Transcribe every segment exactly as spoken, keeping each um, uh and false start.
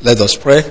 Let us pray.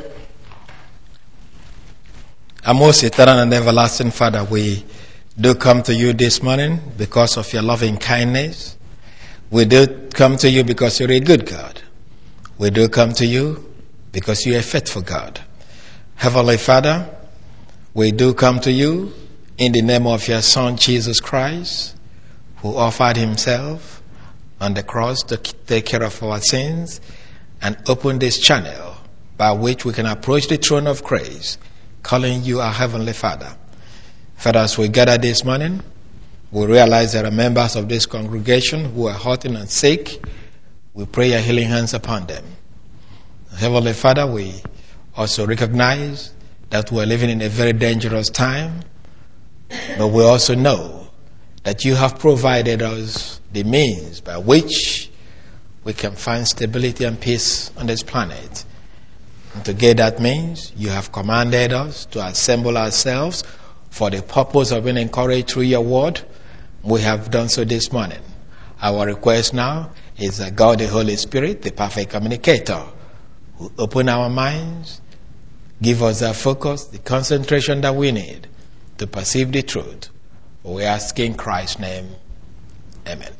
Our most eternal and everlasting Father, we do come to you this morning because of your loving kindness. We do come to you because you're a good God. We do come to you because you're a faithful God. Heavenly Father, we do come to you in the name of your Son, Jesus Christ, who offered himself on the cross to take care of our sins and open this channel by which we can approach the throne of grace, calling you our Heavenly Father. Father, as we gather this morning, we realize there are members of this congregation who are hurting and sick. We pray your healing hands upon them. Heavenly Father, we also recognize that we are living in a very dangerous time, but we also know that you have provided us the means by which we can find stability and peace on this planet. And to get that means, you have commanded us to assemble ourselves for the purpose of being encouraged through your word. We have done so this morning. Our request now is that God, the Holy Spirit, the perfect communicator, will open our minds, give us the focus, the concentration that we need to perceive the truth. We ask in Christ's name. Amen.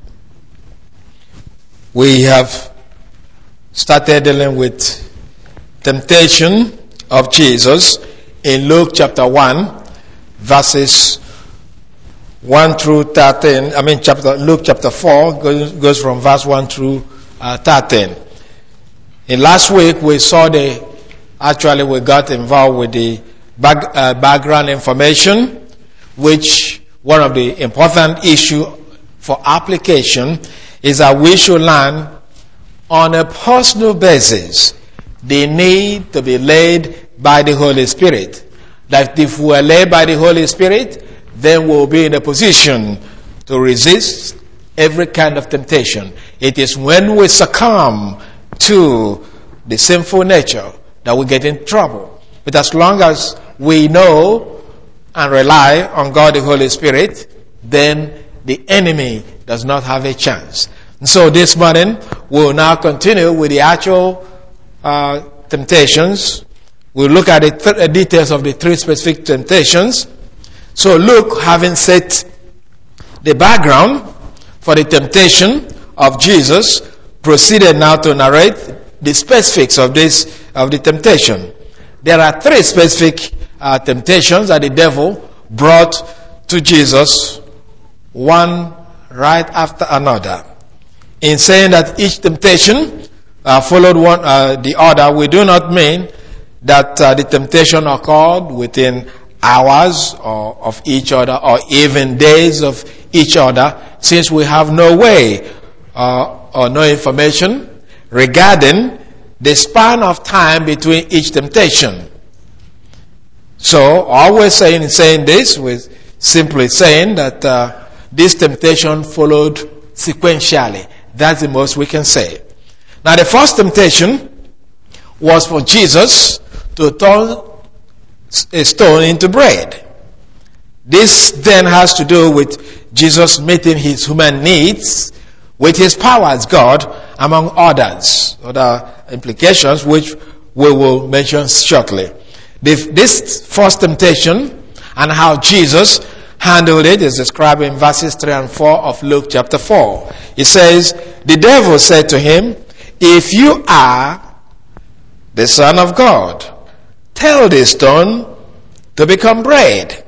We have started dealing with temptation of Jesus in Luke chapter one, verses one through thirteen. I mean, chapter Luke chapter four goes, goes from verse one through uh, thirteen. In last week, we saw the, actually we got involved with the back, uh, background information, which one of the important issue for application is that we should learn on a personal basis the need to be led by the Holy Spirit. That if we are led by the Holy Spirit, then we'll be in a position to resist every kind of temptation. It is when we succumb to the sinful nature that we get in trouble. But as long as we know and rely on God the Holy Spirit, then the enemy does not have a chance. And so this morning, we'll now continue with the actual uh, temptations. We'll look at the th- details of the three specific temptations. So Luke, having set the background for the temptation of Jesus, proceeded now to narrate the specifics of this, of the temptation. There are three specific uh, temptations that the devil brought to Jesus, one right after another. In saying that each temptation uh, followed one uh, the other, we do not mean that uh, the temptation occurred within hours or, of each other or even days of each other, since we have no way uh, or no information regarding the span of time between each temptation. So, always saying saying this, we're simply saying that uh, this temptation followed sequentially. That's the most we can say. Now, the first temptation was for Jesus to turn a stone into bread. This then has to do with Jesus meeting his human needs with his power as God, among others, other implications which we will mention shortly. This first temptation and how Jesus handled it is described in verses three and four of Luke chapter four. It says, the devil said to him, if you are the Son of God, tell this stone to become bread.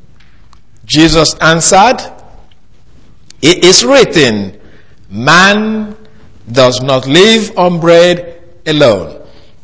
Jesus answered, it is written, man does not live on bread alone.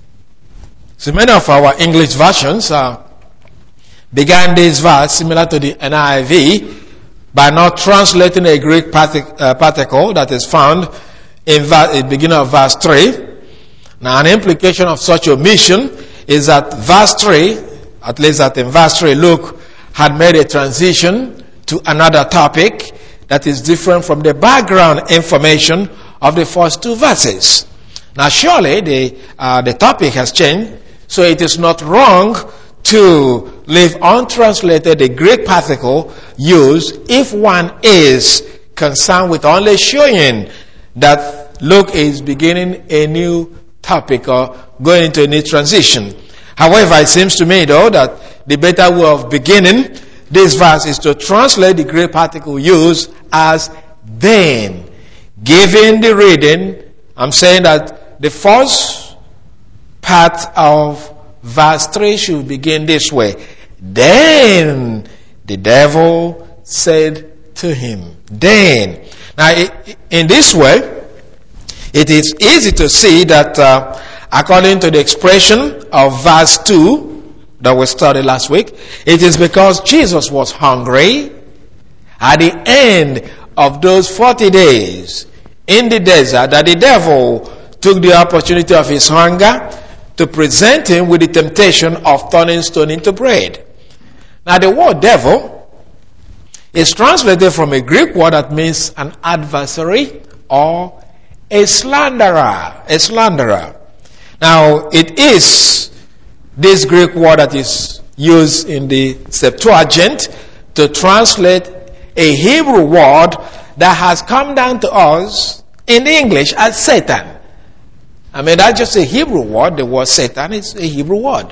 So many of our English versions uh, began this verse similar to the N I V by not translating a Greek partic- uh, particle that is found in the beginning of verse three. Now, an implication of such omission is that verse three, at least that in verse three, Luke had made a transition to another topic that is different from the background information of the first two verses. Now, surely the uh, the topic has changed, so it is not wrong to leave untranslated the Greek particle used if one is concerned with only showing that Luke is beginning a new topic or going into any transition. However, it seems to me, though, that the better way of beginning this verse is to translate the Greek particle used as then. Given the reading, I'm saying that the first part of verse three should begin this way. Then the devil said to him. Then. Now, in this way, it is easy to see that uh, according to the expression of verse two that we studied last week, it is because Jesus was hungry at the end of those forty days in the desert that the devil took the opportunity of his hunger to present him with the temptation of turning stone into bread. Now, the word devil is translated from a Greek word that means an adversary or a slanderer. A slanderer. Now, it is this Greek word that is used in the Septuagint to translate a Hebrew word that has come down to us in English as Satan. I mean, that's just a Hebrew word. The word Satan is a Hebrew word.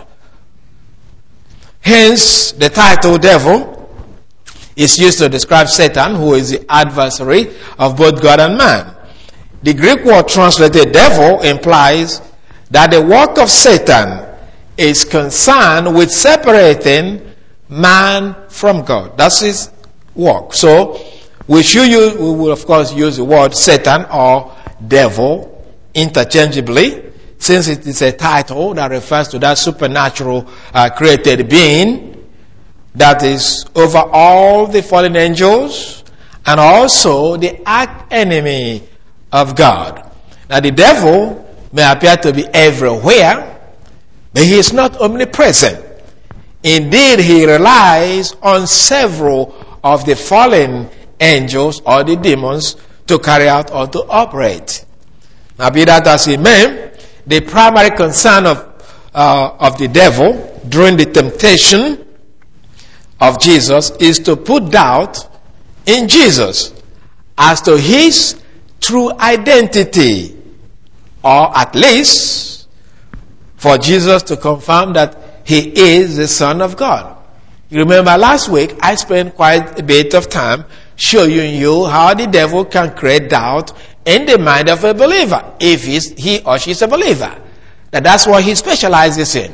Hence, the title devil is used to describe Satan, who is the adversary of both God and man. The Greek word translated devil implies that the work of Satan is concerned with separating man from God. That's his work. So, we should use, we will of course use the word Satan or devil interchangeably, since it is a title that refers to that supernatural uh, created being that is over all the fallen angels and also the arch enemy of God. Now, the devil may appear to be everywhere, but he is not omnipresent. Indeed, he relies on several of the fallen angels or the demons to carry out or to operate. Now, be that as it may, the primary concern of uh, of the devil during the temptation of Jesus is to put doubt in Jesus as to his true identity, or at least for Jesus to confirm that he is the Son of God. You remember last week I spent quite a bit of time showing you how the devil can create doubt in the mind of a believer, if he's, he or she is a believer. That that's what he specializes in.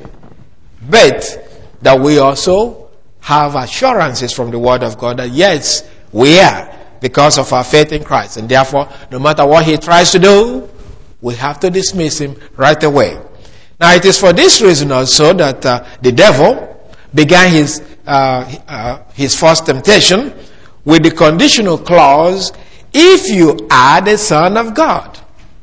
But that we also have assurances from the Word of God that yes, we are, because of our faith in Christ. And therefore, no matter what he tries to do, we have to dismiss him right away. Now, it is for this reason also that uh, the devil began his uh, uh, his first temptation with the conditional clause, if you are the Son of God.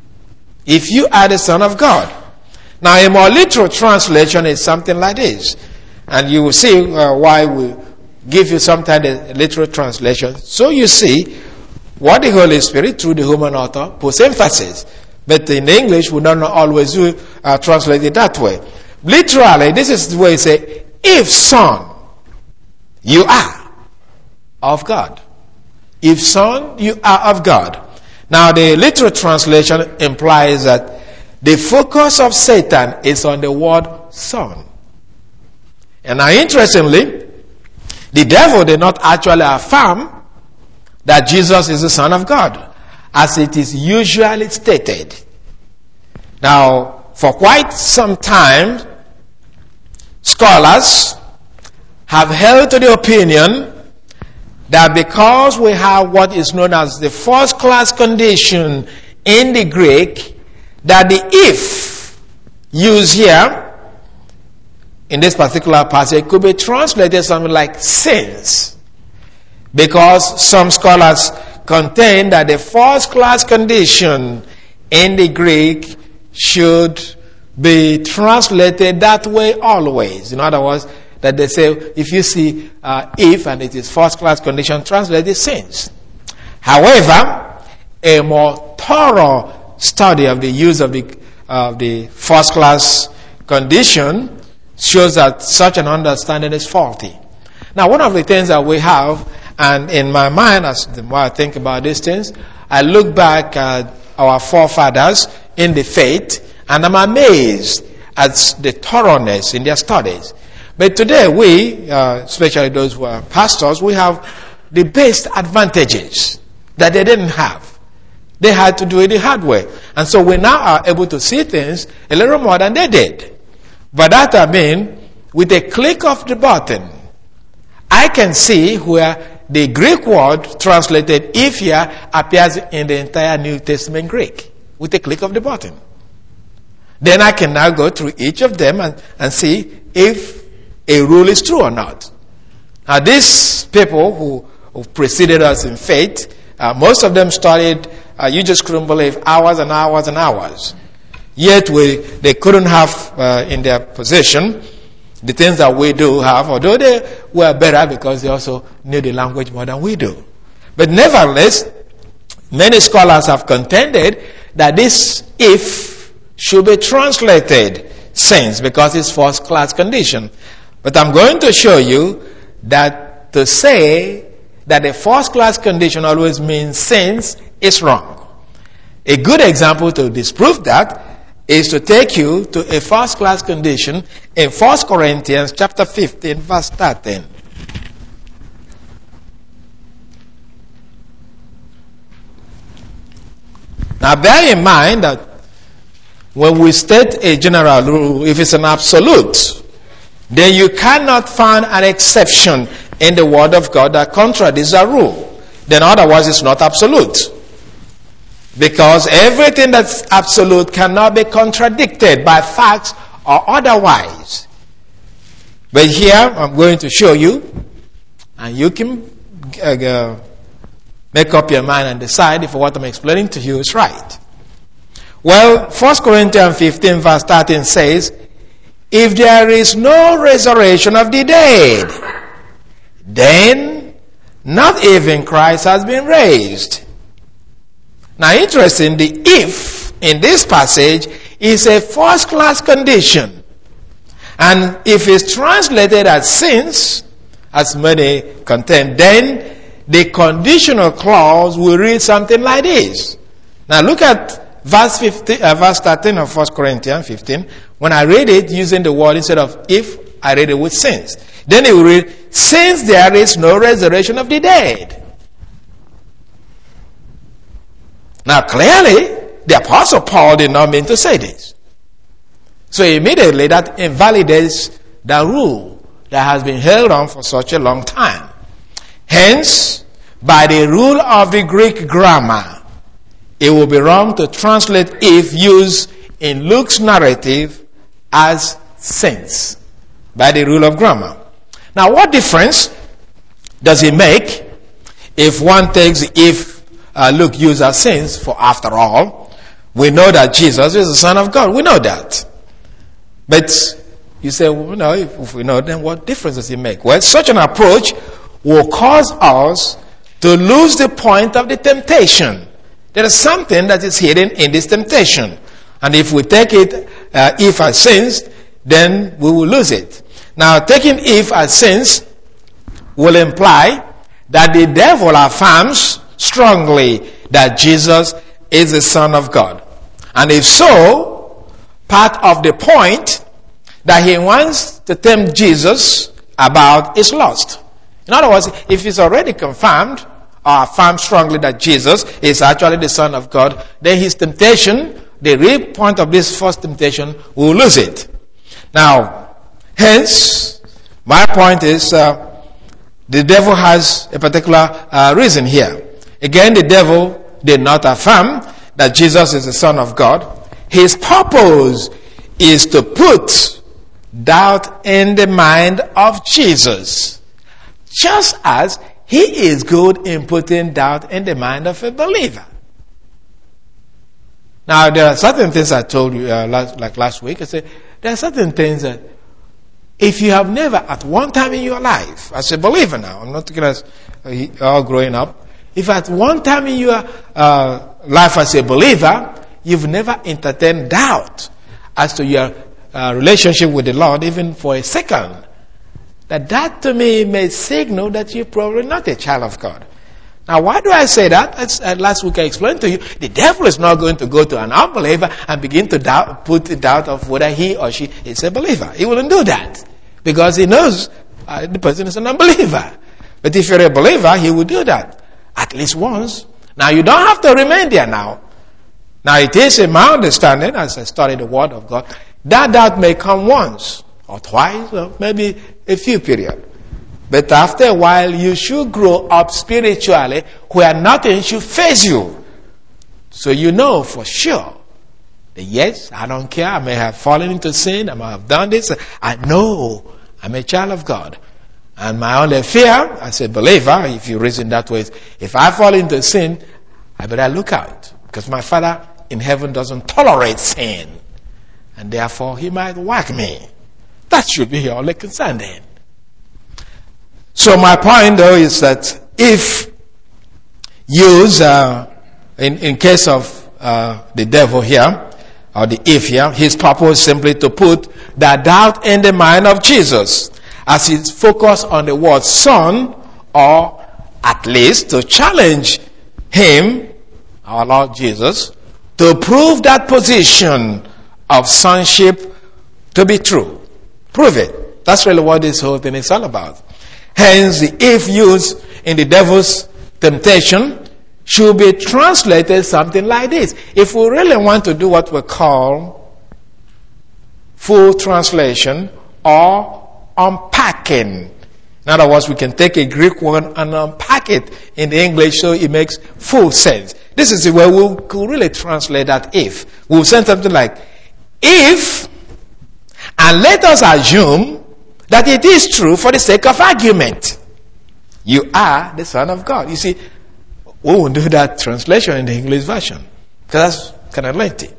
If you are the Son of God. Now, a more literal translation is something like this. And you will see uh, why we give you sometimes a literal translation. So you see what the Holy Spirit, through the human author, puts emphasis. But in English, we don't always do, uh, translate it that way. Literally, this is the way it says, if son, you are of God. If son, you are of God. Now, the literal translation implies that the focus of Satan is on the word son. And now, interestingly, the devil did not actually affirm that Jesus is the Son of God, as it is usually stated. Now, for quite some time, scholars have held to the opinion that because we have what is known as the first class condition in the Greek, that the if used here in this particular passage could be translated something like since. Because some scholars contend that the first class condition in the Greek should be translated that way always. In other words, that they say if you see uh, if and it is first class condition, translate it since. However, a more thorough study of the use of the, uh, the first class condition shows that such an understanding is faulty. Now, one of the things that we have, and in my mind, as the more I think about these things, I look back at our forefathers in the faith, And I'm amazed at the thoroughness in their studies. But today we, uh, especially those who are pastors, we have the best advantages that they didn't have. They had to do it the hard way. And so we now are able to see things a little more than they did. But that I mean, with a click of the button, I can see where the Greek word translated if here appears in the entire New Testament Greek with a click of the button. Then I can now go through each of them and, and see if a rule is true or not. Now these people who, who preceded us in faith, uh, most of them studied, uh, you just couldn't believe, hours and hours and hours. Yet we, they couldn't have uh, in their possession the things that we do have, although they were better because they also knew the language more than we do. But nevertheless, many scholars have contended that this if should be translated since because it's first class condition. But I'm going to show you that to say that a first class condition always means since is wrong. A good example to disprove that is to take you to a first class condition in First Corinthians chapter fifteen, verse thirteen. Now bear in mind that when we state a general rule, if it's an absolute, then you cannot find an exception in the Word of God that contradicts that rule. Then otherwise it's not absolute. Because everything that's absolute cannot be contradicted by facts or otherwise. But here I'm going to show you, and you can uh, make up your mind and decide if what I'm explaining to you is right. Well, First Corinthians fifteen verse thirteen says, if there is no resurrection of the dead, then not even Christ has been raised. Now, interesting, the if in this passage is a first class condition. And if it's translated as since, as many contend, then the conditional clause will read something like this. Now, look at verse fifteen, uh, verse thirteen of First Corinthians fifteen. When I read it using the word instead of if, I read it with since. Then it will read, since there is no resurrection of the dead. Now, clearly, the Apostle Paul did not mean to say this. So immediately that invalidates the rule that has been held on for such a long time. Hence, by the rule of the Greek grammar, it will be wrong to translate if used in Luke's narrative as since, by the rule of grammar. Now, what difference does it make if one takes if Uh, Luke used as since, for after all, we know that Jesus is the Son of God. We know that. But you say, well, no, if, if we know, then what difference does it make? Well, such an approach will cause us to lose the point of the temptation. There is something that is hidden in this temptation. And if we take it uh, if as since, then we will lose it. Now, taking if as since will imply that the devil affirms strongly that Jesus is the Son of God. And if so, part of the point that he wants to tempt Jesus about is lost. In other words, if it's already confirmed or affirmed strongly that Jesus is actually the Son of God, then his temptation, the real point of this first temptation, will lose it. Now, hence, my point is uh, the devil has a particular uh, reason here. Again, the devil did not affirm that Jesus is the Son of God. His purpose is to put doubt in the mind of Jesus, just as he is good in putting doubt in the mind of a believer. Now, there are certain things I told you, uh, last, like last week. I said, there are certain things that if you have never at one time in your life, as a believer now, I'm not talking as uh, all growing up, if at one time in your uh, life as a believer, you've never entertained doubt as to your uh, relationship with the Lord, even for a second, that that to me may signal that you're probably not a child of God. Now, why do I say that? As, uh, last week I explained to you, the devil is not going to go to an unbeliever and begin to doubt, put the doubt of whether he or she is a believer. He wouldn't do that because he knows uh, the person is an unbeliever. But if you're a believer, he will do that at least once. Now, you don't have to remain there now. Now, it is in my understanding, as I study the Word of God, that doubt may come once or twice or maybe a few periods. But after a while, you should grow up spiritually where nothing should faze you. So you know for sure that yes, I don't care. I may have fallen into sin. I may have done this. I know I'm a child of God. And my only fear as a believer, if you reason that way, is if I fall into sin, I better look out. Because my Father in heaven doesn't tolerate sin. And therefore, he might whack me. That should be your only concern then. So my point, though, is that if use, uh, in, in case of uh, the devil here, or the if here, his purpose is simply to put that doubt in the mind of Jesus, as he's focused on the word son, or at least to challenge him, our Lord Jesus, to prove that position of sonship to be true. Prove it. That's really what this whole thing is all about. Hence, the if used in the devil's temptation should be translated something like this. If we really want to do what we call full translation or unpacking. In other words, we can take a Greek word and unpack it in the English so it makes full sense. This is the way we could really translate that if. We'll say something like, if, and let us assume that it is true for the sake of argument, you are the Son of God. You see, we won't do that translation in the English version because that's kind of lengthy.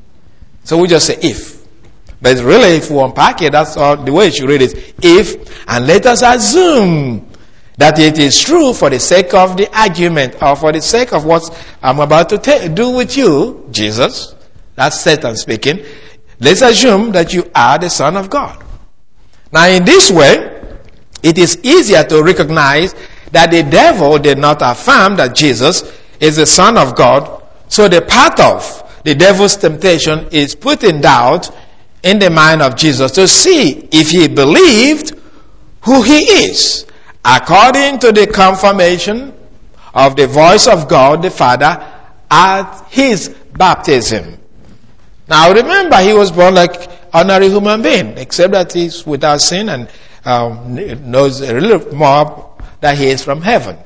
So we just say if. But really, if we unpack it, that's all the way you should read it. If, and let us assume that it is true for the sake of the argument or for the sake of what I'm about to ta- do with you, Jesus. That's Satan speaking. Let's assume that you are the Son of God. Now, in this way, it is easier to recognize that the devil did not affirm that Jesus is the Son of God. So the part of the devil's temptation is put in doubt in the mind of Jesus to see if he believed who he is, according to the confirmation of the voice of God the Father at his baptism. Now remember, he was born like ordinary human being, except that he's without sin and um, knows a little more that he is from heaven.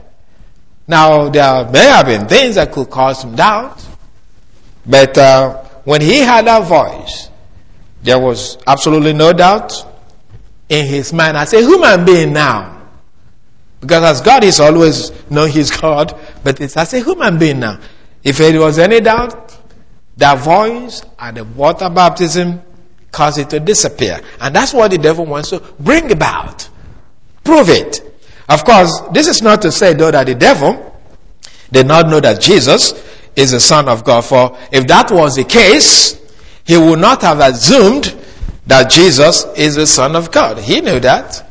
Now there may have been things that could cause him doubt, but uh, when he had that voice, there was absolutely no doubt in his mind as a human being now. Because as God is always known he's God, but it's as a human being now. If there was any doubt, that voice at the water baptism caused it to disappear. And that's what the devil wants to bring about. Prove it. Of course, this is not to say though that the devil did not know that Jesus is the Son of God. For if that was the case, he would not have assumed that Jesus is the Son of God. He knew that.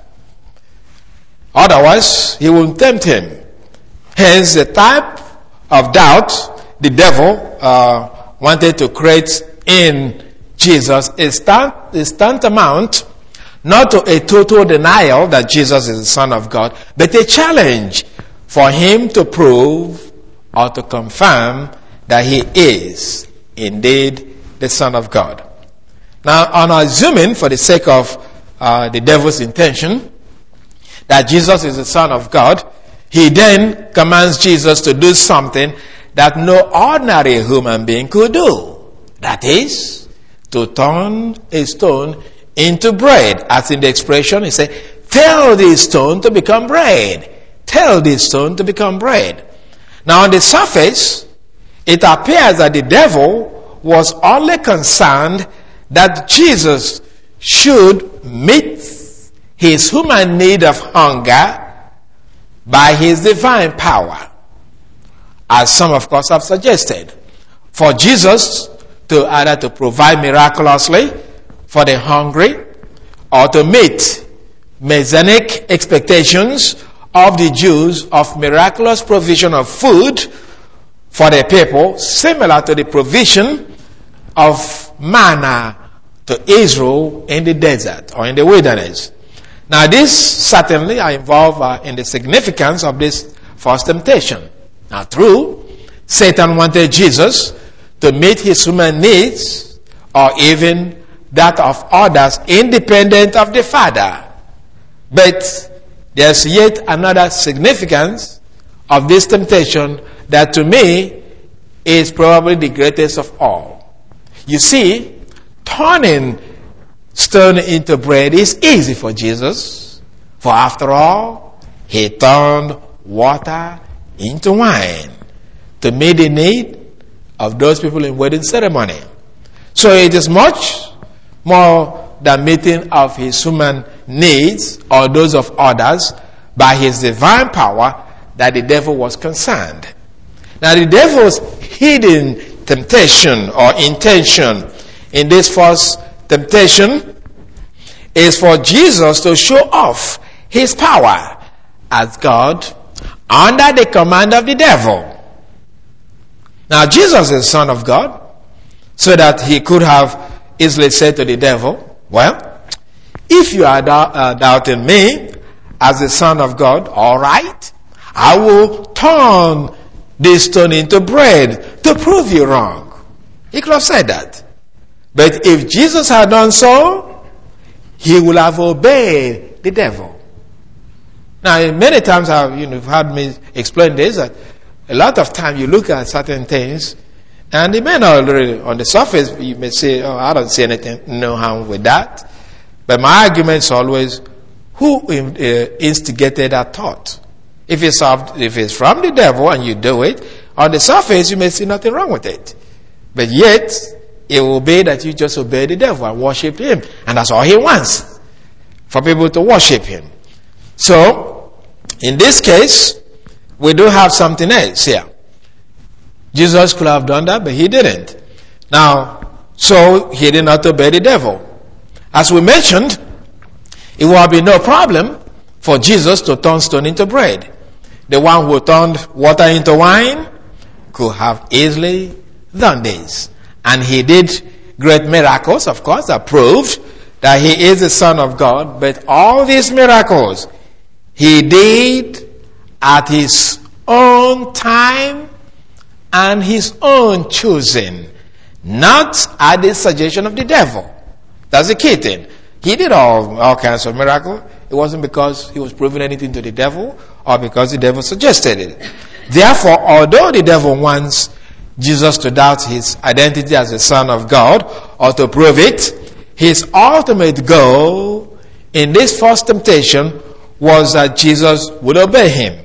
Otherwise, he wouldn't tempt him. Hence, the type of doubt the devil uh, wanted to create in Jesus is, tant- is tantamount not to a total denial that Jesus is the Son of God, but a challenge for him to prove or to confirm that he is indeed the Son of God. Now, on assuming, for the sake of uh, the devil's intention, that Jesus is the Son of God, he then commands Jesus to do something that no ordinary human being could do. That is, to turn a stone into bread. As in the expression, he said, tell this stone to become bread. Tell this stone to become bread. Now, on the surface, it appears that the devil was only concerned that Jesus should meet his human need of hunger by his divine power, as some of course have suggested. For Jesus to either to provide miraculously for the hungry or to meet messianic expectations of the Jews of miraculous provision of food for the people, similar to the provision of manna to Israel in the desert or in the wilderness. Now, this certainly are involved uh, in the significance of this first temptation. Now, true, Satan wanted Jesus to meet his human needs or even that of others independent of the Father. But there's yet another significance of this temptation that to me is probably the greatest of all. You see, turning stone into bread is easy for Jesus, for after all, he turned water into wine to meet the need of those people in wedding ceremony. So it is much more than meeting of his human needs or those of others by his divine power that the devil was concerned. Now, the devil's hidden temptation or intention in this first temptation is for Jesus to show off his power as God under the command of the devil. Now, Jesus is Son of God, so that he could have easily said to the devil, well, if you are doubt, uh, doubting me as the Son of God, all right, I will turn this stone into bread to prove you wrong. He could have said that. But if Jesus had done so, he would have obeyed the devil. Now, many times I've you know heard me explain this, that a lot of time you look at certain things, and it may not really, on the surface, you may say, oh, I don't see anything, no harm with that. But my argument is always, who uh, instigated that thought? If it's, if it's from the devil and you do it, on the surface you may see nothing wrong with it. But yet, it will be that you just obey the devil and worship him. And that's all he wants, for people to worship him. So, in this case, we do have something else here. Jesus could have done that, but he didn't. Now, so he did not obey the devil. As we mentioned, it will be no problem for Jesus to turn stone into bread. The one who turned water into wine could have easily done this. And he did great miracles, of course, that proved that he is the Son of God. But all these miracles he did at his own time and his own choosing, not at the suggestion of the devil. That's the key thing. He did all, all kinds of miracles. It wasn't because he was proving anything to the devil or because the devil suggested it. Therefore, although the devil wants Jesus to doubt his identity as the Son of God or to prove it, his ultimate goal in this first temptation was that Jesus would obey him.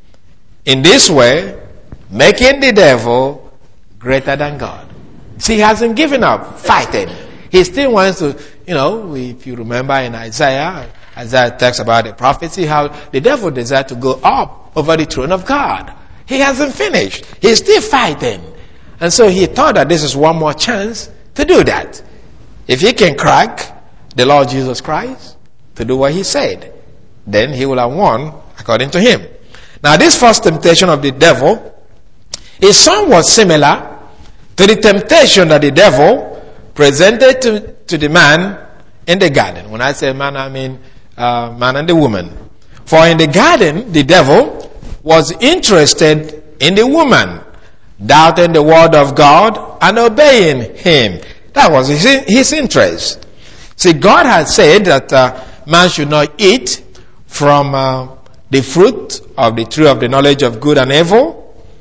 In this way, making the devil greater than God. See, he hasn't given up fighting. He still wants to, you know, if you remember in Isaiah, Isaiah talks about the prophecy, how the devil desired to go up over the throne of God. He hasn't finished. He's still fighting. And so he thought that this is one more chance to do that. If he can crack the Lord Jesus Christ to do what he said, then he will have won according to him. Now, this first temptation of the devil is somewhat similar to the temptation that the devil presented to, to the man in the garden. When I say man, I mean uh, man and the woman. For in the garden, the devil was interested in the woman, doubting the word of God and obeying him. That was his, his interest. See, God had said that uh, man should not eat from uh, the fruit of the tree of the knowledge of good and evil.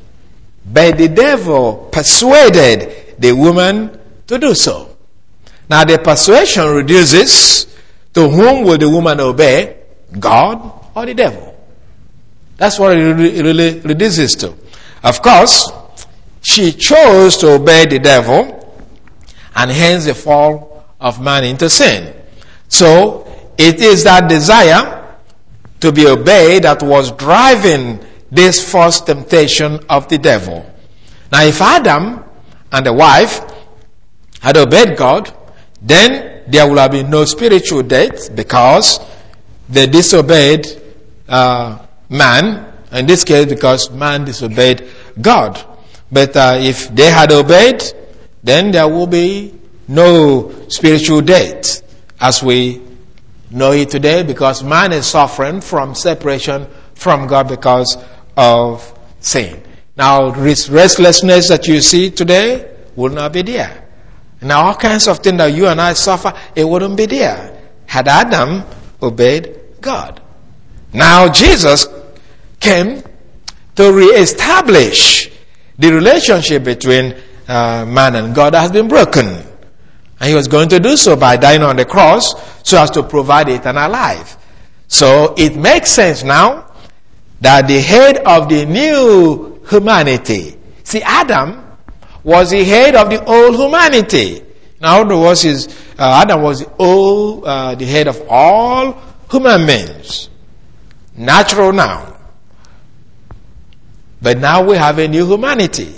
But the devil persuaded the woman to do so. Now the persuasion reduces to whom will the woman obey, God or the devil? That's what it really reduces to. Of course, she chose to obey the devil, and hence the fall of man into sin. So it is that desire to be obeyed that was driving this first temptation of the devil. Now, if Adam and the wife had obeyed God, then there would have been no spiritual death because they disobeyed uh, man, in this case because man disobeyed God. But uh, if they had obeyed, then there will be no spiritual death as we know it today, because man is suffering from separation from God because of sin. Now, this restlessness that you see today will not be there. Now, all kinds of things that you and I suffer, it wouldn't be there had Adam obeyed God. Now, Jesus came to reestablish the relationship between uh, man and God that has been broken. And he was going to do so by dying on the cross so as to provide eternal life. So it makes sense now that the head of the new humanity, see, Adam was the head of the old humanity. In other words, his, uh, Adam was the, old, uh, the head of all human beings. Natural now. But now we have a new humanity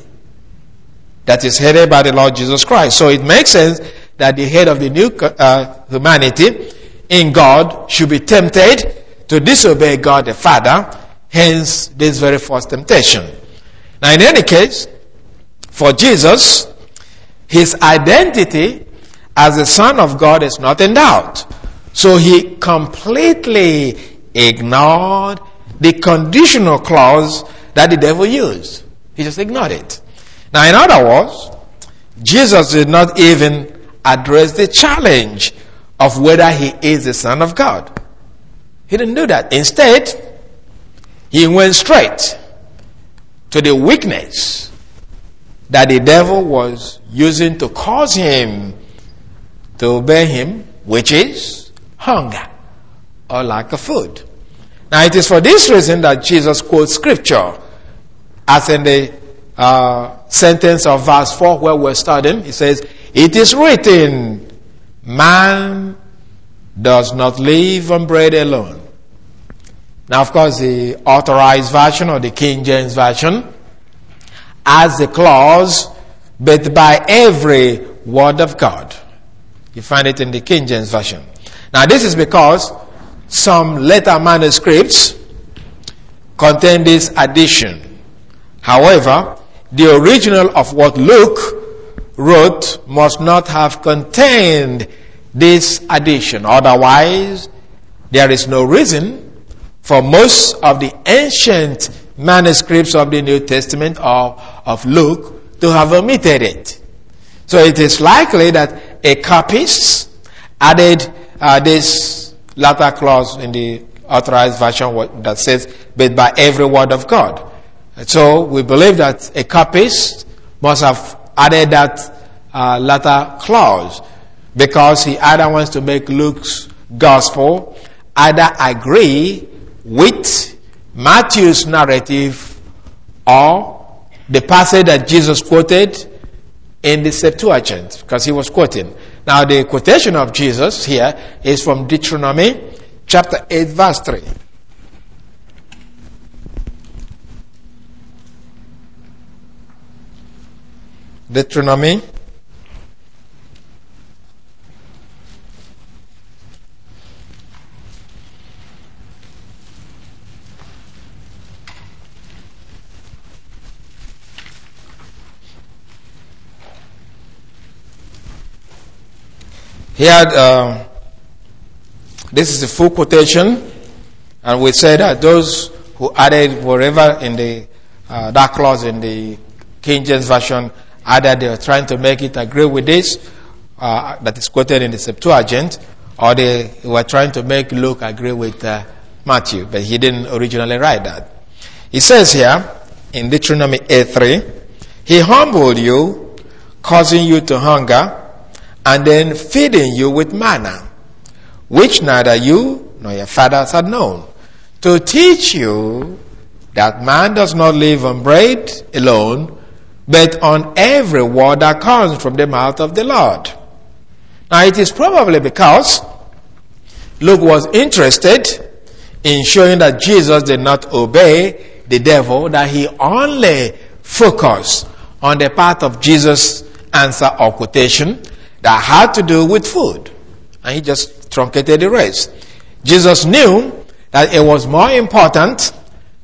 that is headed by the Lord Jesus Christ. So it makes sense that the head of the new uh, humanity in God should be tempted to disobey God the Father, hence this very first temptation. Now in any case, for Jesus, his identity as the Son of God is not in doubt. So he completely ignored the conditional clause that the devil used. He just ignored it. Now, in other words, Jesus did not even address the challenge of whether he is the Son of God. He didn't do that. Instead, he went straight to the weakness that the devil was using to cause him to obey him, which is hunger or lack of food. Now, it is for this reason that Jesus quotes scripture, as in the uh, sentence of verse four where we're studying. He says, "It is written, man does not live on bread alone." Now, of course, the Authorized Version or the King James Version adds the clause, "but by every word of God." You find it in the King James Version. Now, this is because some later manuscripts contain this addition. However, the original of what Luke wrote must not have contained this addition. Otherwise, there is no reason for most of the ancient manuscripts of the New Testament or of Luke to have omitted it. So it is likely that a copyist added uh, this latter clause in the Authorized Version that says, "but by every word of God." So we believe that a copyist must have added that uh, latter clause because he either wants to make Luke's gospel either agree with Matthew's narrative or the passage that Jesus quoted in the Septuagint, because he was quoting. Now the quotation of Jesus here is from Deuteronomy chapter eight verse three. Deuteronomy Here, uh, this is the full quotation, and we say that those who added whatever in the uh, that clause in the King James Version, either they were trying to make it agree with this uh, that is quoted in the Septuagint, or they were trying to make Luke agree with uh, Matthew, but he didn't originally write that. He says here in Deuteronomy eight three, "He humbled you, causing you to hunger, and then feeding you with manna, which neither you nor your fathers had known, to teach you that man does not live on bread alone, but on every word that comes from the mouth of the Lord." Now it is probably because Luke was interested in showing that Jesus did not obey the devil that he only focused on the part of Jesus' answer or quotation that had to do with food. And he just truncated the rest. Jesus knew that it was more important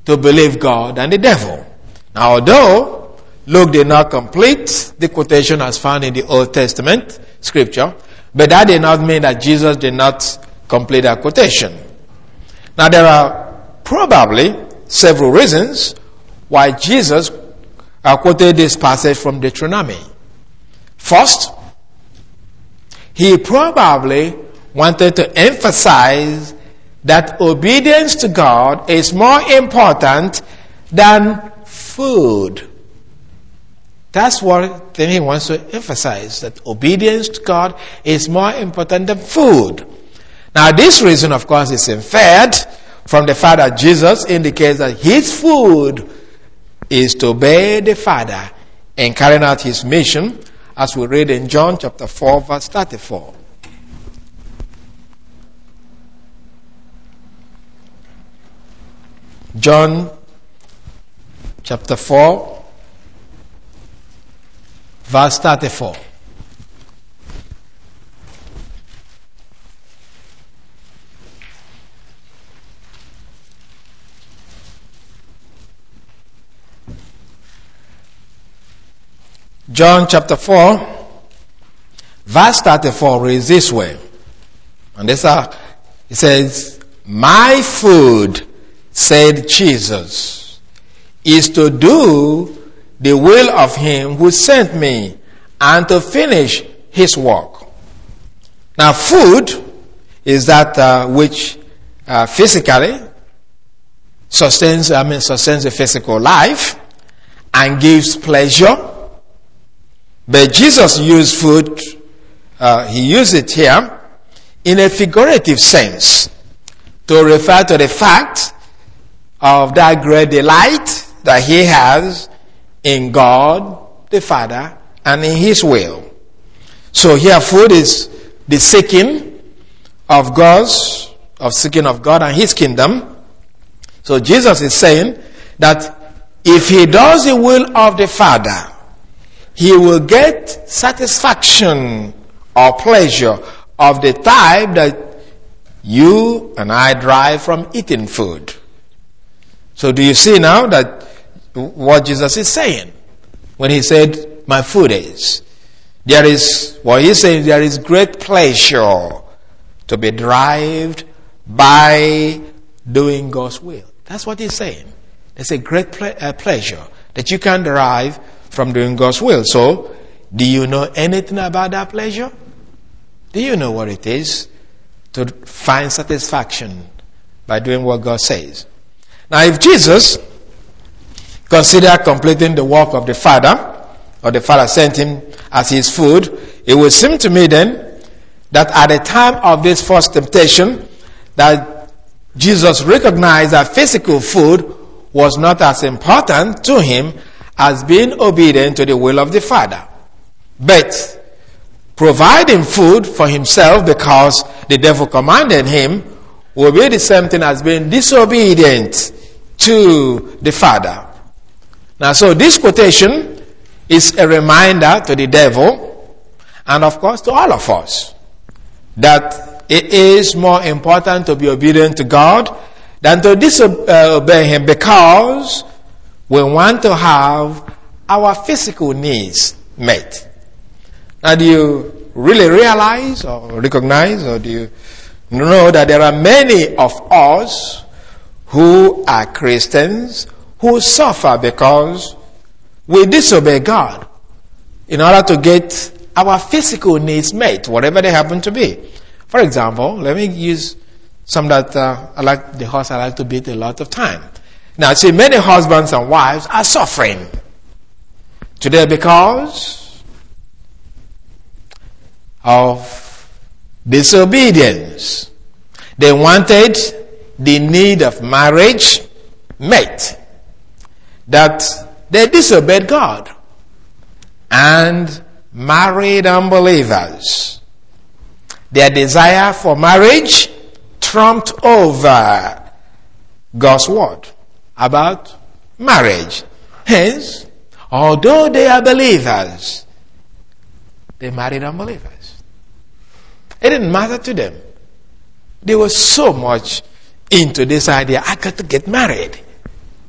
to believe God than the devil. Now, although Luke did not complete the quotation as found in the Old Testament scripture, but that did not mean that Jesus did not complete that quotation. Now, there are probably several reasons why Jesus uh, quoted this passage from Deuteronomy. First, he probably wanted to emphasize that obedience to God is more important than food. That's what he wants to emphasize, that obedience to God is more important than food. Now, this reason, of course, is inferred from the fact that Jesus indicates that his food is to obey the Father and carrying out his mission, as we read in John chapter four, verse thirty-four. John chapter four, verse thirty-four. John chapter four, verse thirty-four reads this way. And this uh, it says, "My food," said Jesus, "is to do the will of him who sent me and to finish his work." Now, food is that uh, which uh, physically sustains, I mean, sustains the physical life and gives pleasure. But Jesus used food, uh, he used it here in a figurative sense to refer to the fact of that great delight that he has in God the Father and in his will. So here food is the seeking of God's, of seeking of God and his kingdom. So Jesus is saying that if he does the will of the Father, he will get satisfaction or pleasure of the type that you and I derive from eating food. So do you see now that what Jesus is saying when he said, "My food is"? There is, what he's saying, there is great pleasure to be derived by doing God's will. That's what he's saying. There's a great ple- uh, pleasure that you can derive from doing God's will. So, do you know anything about that pleasure? Do you know what it is to find satisfaction by doing what God says? Now, if Jesus considered completing the work of the Father, or the Father sent him as his food, it would seem to me then that at the time of this first temptation, that Jesus recognized that physical food was not as important to him as being obedient to the will of the Father. But providing food for himself because the devil commanded him will be the same thing as being disobedient to the Father. Now, so this quotation is a reminder to the devil and of course to all of us that it is more important to be obedient to God than to disobey him, because we want to have our physical needs met. Now, do you really realize or recognize, or do you know that there are many of us who are Christians who suffer because we disobey God in order to get our physical needs met, whatever they happen to be? For example, let me use some that uh, I like, the horse I like to beat a lot of time. Now, see, many husbands and wives are suffering today because of disobedience. They wanted the need of marriage met, that they disobeyed God and married unbelievers. Their desire for marriage trumped over God's word about marriage. Hence, although they are believers, they married unbelievers. It didn't matter to them. They were so much into this idea, I got to get married.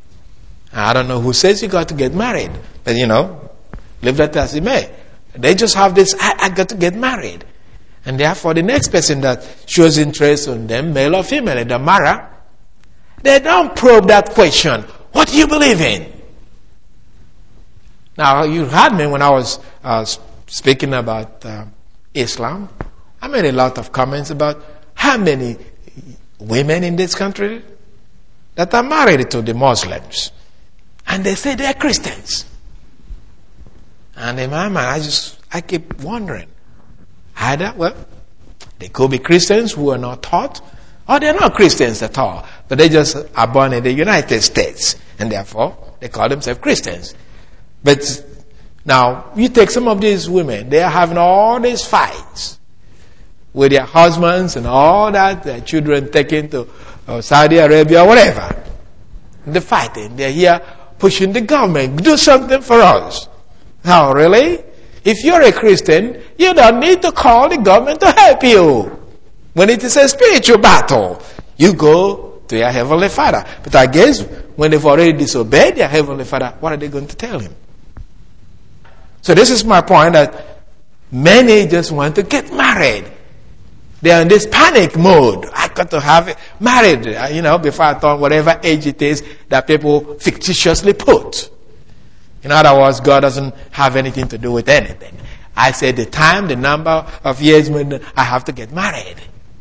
I don't know who says you got to get married, but you know, live that as it may. They just have this, I, I got to get married. And therefore, the next person that shows interest in them, male or female, in the marriage, they don't probe that question. What do you believe in? Now, you heard me when I was uh, speaking about uh, Islam. I made a lot of comments about how many women in this country that are married to the Muslims. And they say they're Christians. And in my mind, I just, I keep wondering. Either, well, they could be Christians who are not taught, or they're not Christians at all, but they just are born in the United States, and therefore, they call themselves Christians. But now, you take some of these women, they are having all these fights with their husbands and all that, their children taken to uh, Saudi Arabia or whatever. They're fighting. They're here pushing the government, do something for us. Now, really? If you're a Christian, you don't need to call the government to help you. When it is a spiritual battle, you go to your Heavenly Father. But I guess when they've already disobeyed their Heavenly Father, what are they going to tell him? So this is my point, that many just want to get married. They are in this panic mode. I got to have it married, you know, before I turn whatever age it is that people fictitiously put. In other words, God doesn't have anything to do with anything. I say the time, the number of years when I have to get married.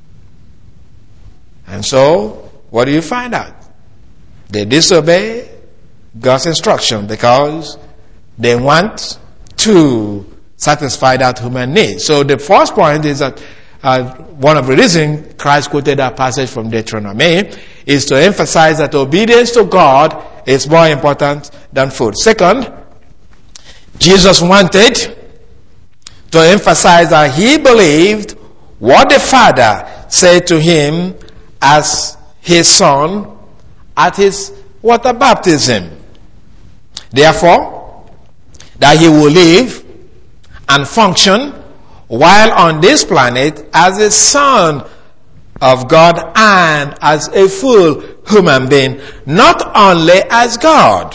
And so, what do you find out? They disobey God's instruction because they want to satisfy that human need. So the first point is that uh, one of the reasons Christ quoted that passage from Deuteronomy is to emphasize that obedience to God is more important than food. Second, Jesus wanted to emphasize that he believed what the Father said to him as his son at his water baptism. Therefore, that he will live and function while on this planet as a son of God and as a full human being, not only as God,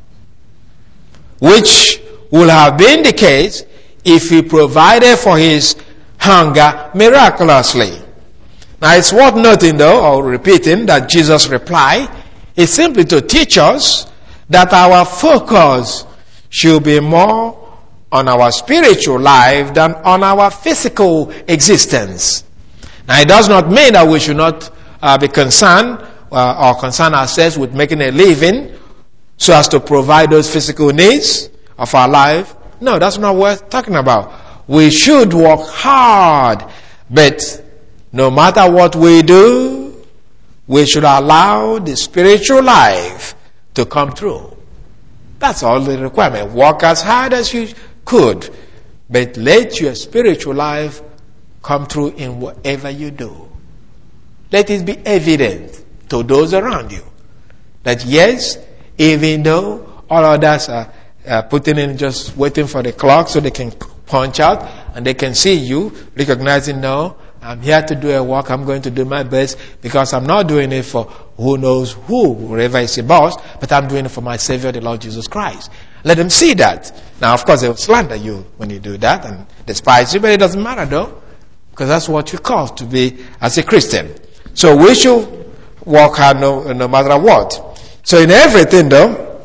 which would have been the case if he provided for his hunger miraculously. Now it's worth noting though, or repeating, that Jesus' reply is simply to teach us that our focus should be more on our spiritual life than on our physical existence. Now it does not mean that we should not uh, be concerned uh, or concern ourselves with making a living so as to provide those physical needs of our life. No, that's not what we're talking about. We should work hard, but no matter what we do, we should allow the spiritual life to come through. That's all the requirement. Work as hard as you could, but let your spiritual life come through in whatever you do. Let it be evident to those around you that yes, even though all others are uh, putting in just waiting for the clock so they can punch out and they can see you, recognizing, no, I'm here to do a work, I'm going to do my best because I'm not doing it for who knows who, whoever is the boss, but I'm doing it for my Savior, the Lord Jesus Christ. Let them see that. Now, of course, they will slander you when you do that and despise you, but it doesn't matter though, because that's what you're called to be as a Christian. So we should work hard no, no matter what. So in everything though,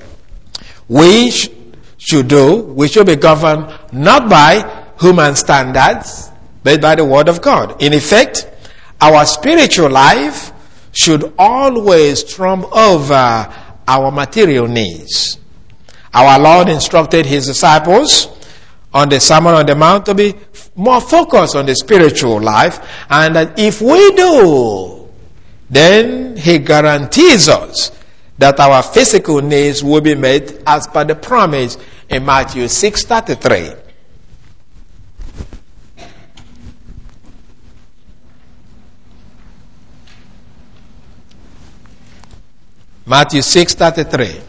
we sh- should do, we should be governed not by human standards, but by the Word of God. In effect, our spiritual life should always trump over our material needs. Our Lord instructed his disciples on the Sermon on the Mount to be more focused on the spiritual life, and that if we do, then he guarantees us that our physical needs will be met as per the promise in Matthew six thirty-three. Matthew six thirty-three.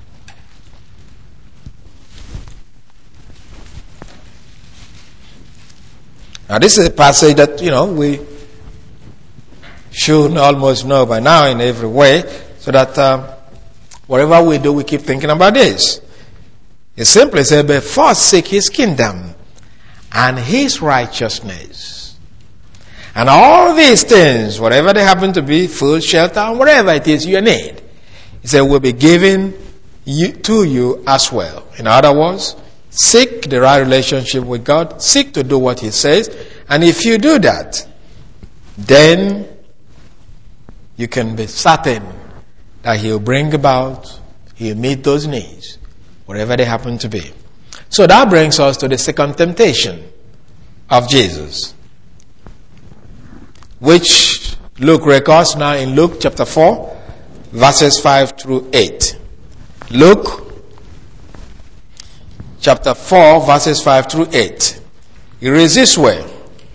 Now this is a passage that, you know, we should almost know by now in every way, so that um, Whatever we do, we keep thinking about this. He simply said, but first seek his kingdom and his righteousness. And all these things, whatever they happen to be, food, shelter, and whatever it is you need, he said, will be given you, to you as well. In other words, seek the right relationship with God. Seek to do what he says. And if you do that, then you can be certain that he'll bring about, he'll meet those needs, whatever they happen to be. So that brings us to the second temptation of Jesus, which Luke records now in Luke chapter four, verses five through eight. Luke chapter four, verses five through eight. It reads this way.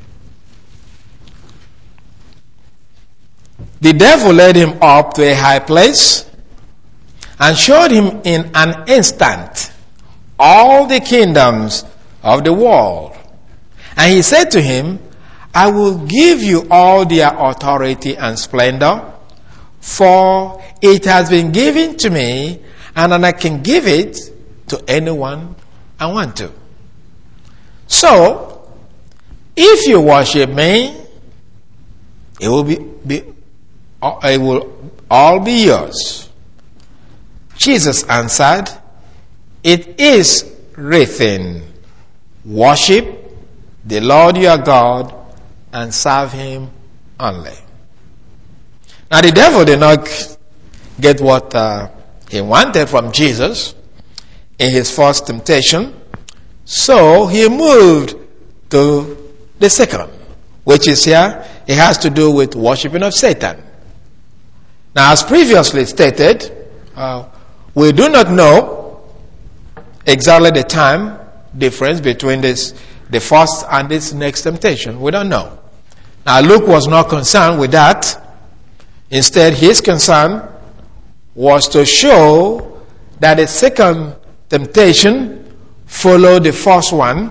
The devil led him up to a high place and showed him in an instant all the kingdoms of the world. And he said to him, I will give you all their authority and splendor, for it has been given to me, and I can give it to anyone I want to. So, if you worship me, it will be, be it will all be yours. Jesus answered, it is written, worship the Lord your God and serve him only. Now the devil did not get what uh, he wanted from Jesus in his first temptation, so he moved to the second, which is here. It has to do with worshiping of Satan. Now, as previously stated, uh, we do not know exactly the time difference between this, the first and this next temptation. We don't know. Now, Luke was not concerned with that. Instead, his concern was to show that the second temptation followed the first one,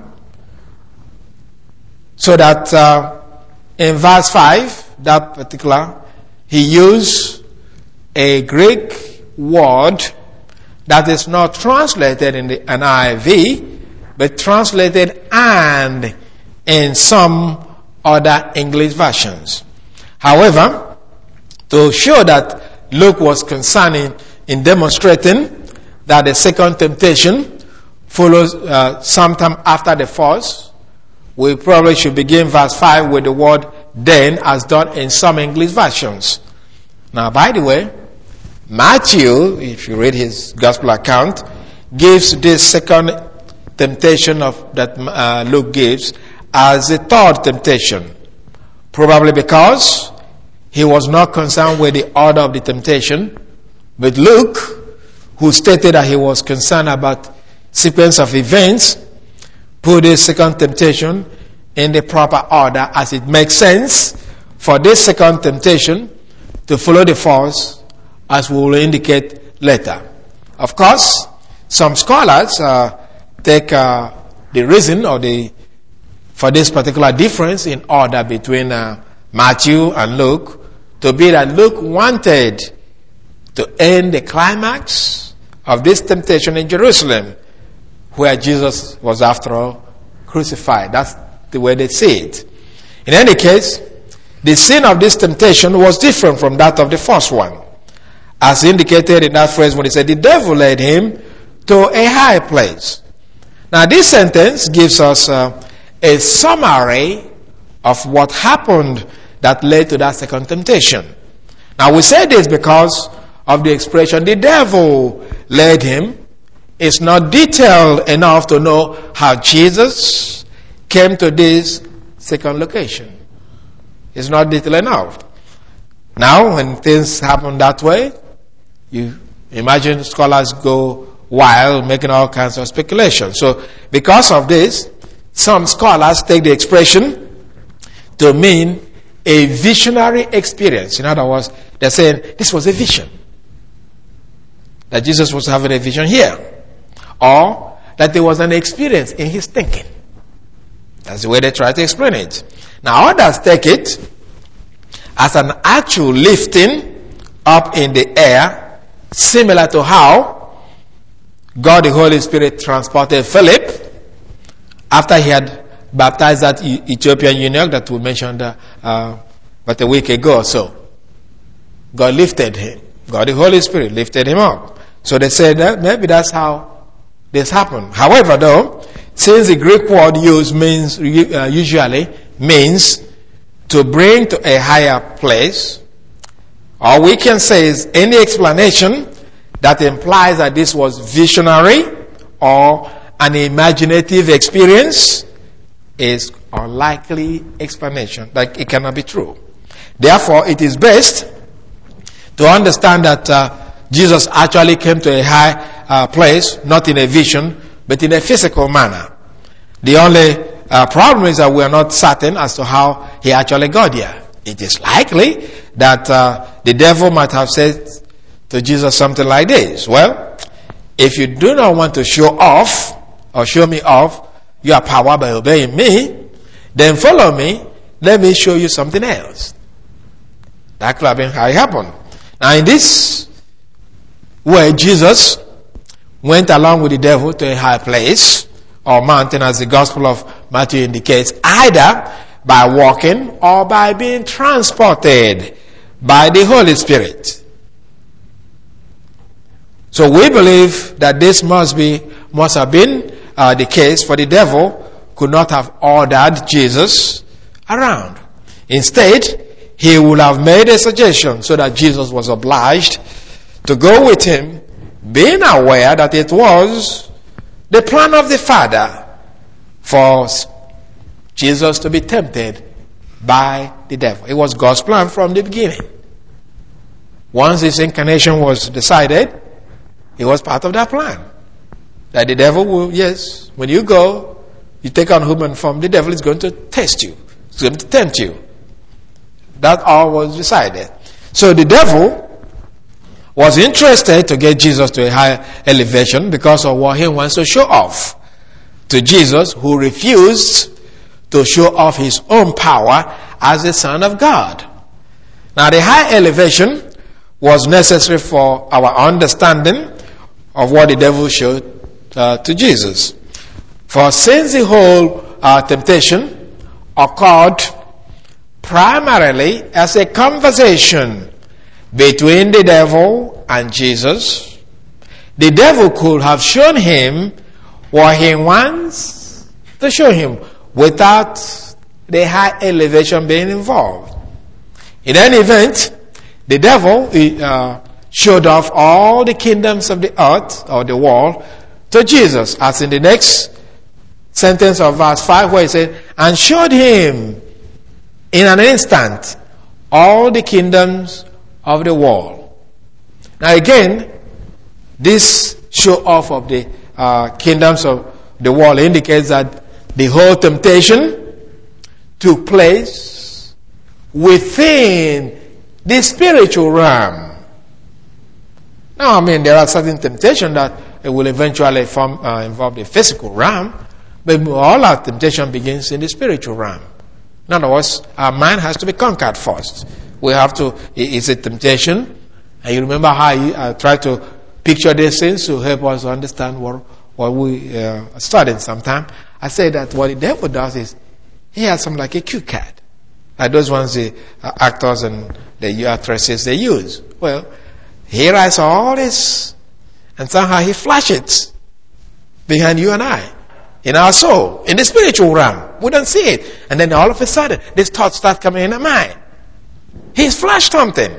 so that uh, in verse five, that particular, he used a Greek word that is not translated in the N I V, but translated and in some other English versions. However, to show that Luke was concerning in demonstrating that the second temptation follows uh, sometime after the first, we probably should begin verse five with the word then, as done in some English versions. Now, by the way, Matthew, if you read his gospel account, gives this second temptation of that uh, Luke gives as the third temptation, probably because he was not concerned with the order of the temptation, but Luke, who stated that he was concerned about sequence of events, put this second temptation in the proper order, as it makes sense for this second temptation to follow the first, as we will indicate later. Of course, some scholars uh, take uh, the reason or the for this particular difference in order between uh, Matthew and Luke to be that Luke wanted to end the climax of this temptation in Jerusalem, where Jesus was, after all, crucified. That's the way they see it. In any case, the scene of this temptation was different from that of the first one, as indicated in that phrase when he said, the devil led him to a high place. Now, this sentence gives us uh, a summary of what happened that led to that second temptation. Now, we say this because of the expression, the devil led him. It's not detailed enough to know how Jesus came to this second location. It's not detailed enough. Now, when things happen that way, you imagine scholars go wild, making all kinds of speculation. So, because of this, some scholars take the expression to mean a visionary experience. In other words, they're saying this was a vision, that Jesus was having a vision here, or that there was an experience in his thinking. That's the way they try to explain it. Now, others take it as an actual lifting up in the air similar to how God the Holy Spirit transported Philip after he had baptized that Ethiopian eunuch that we mentioned uh, uh, but a week ago or so. God lifted him. God the Holy Spirit lifted him up. So they said that maybe that's how this happened. However, though, since the Greek word used means uh, usually means to bring to a higher place, or we can say is any explanation that implies that this was visionary or an imaginative experience is unlikely explanation. Like it cannot be true. Therefore, it is best to understand that uh, Jesus actually came to a high uh, place, not in a vision, but in a physical manner. The only uh, problem is that we are not certain as to how he actually got here. It is likely that uh, the devil might have said to Jesus something like this: well, if you do not want to show off or show me off your power by obeying me, then follow me. Let me show you something else. That could have been how it happened. Now, in this way, Jesus went along with the devil to a high place or mountain, as the Gospel of Matthew indicates, either by walking or by being transported by the Holy Spirit. So we believe that this must be must have been uh, the case, for the devil could not have ordered Jesus around. Instead, he would have made a suggestion so that Jesus was obliged to go with him, being aware that it was the plan of the Father for Jesus to be tempted by the devil. It was God's plan from the beginning. Once his incarnation was decided, it was part of that plan. That the devil will, yes, when you go, you take on human form, the devil is going to test you. It's going to tempt you. That all was decided. So the devil was interested to get Jesus to a higher elevation because of what he wants to show off to Jesus, who refused to show off his own power as the Son of God. Now, the high elevation was necessary for our understanding of what the devil showed uh, to Jesus. For since the whole uh, temptation occurred primarily as a conversation between the devil and Jesus, the devil could have shown him what he wants to show him without the high elevation being involved. In any event, the devil uh, showed off all the kingdoms of the earth or the world to Jesus, as in the next sentence of verse five, where he said, and showed him in an instant all the kingdoms of the world. Now again, this show off of the uh, kingdoms of the world indicates that the whole temptation took place within the spiritual realm. Now, I mean, there are certain temptations that it will eventually form, uh, involve the physical realm, but all our temptation begins in the spiritual realm. In other words, our mind has to be conquered first. We have to, it's a temptation. And you remember how I uh, tried to picture these things to help us understand what, what we uh, studied sometime. I say that what the devil does is, he has something like a cue card. Like those ones the uh, actors and the actresses, they use. Well, he writes all this, and somehow he flashes it behind you and I, in our soul, in the spiritual realm. We don't see it. And then all of a sudden, this thought starts coming in our mind. He's flashed something.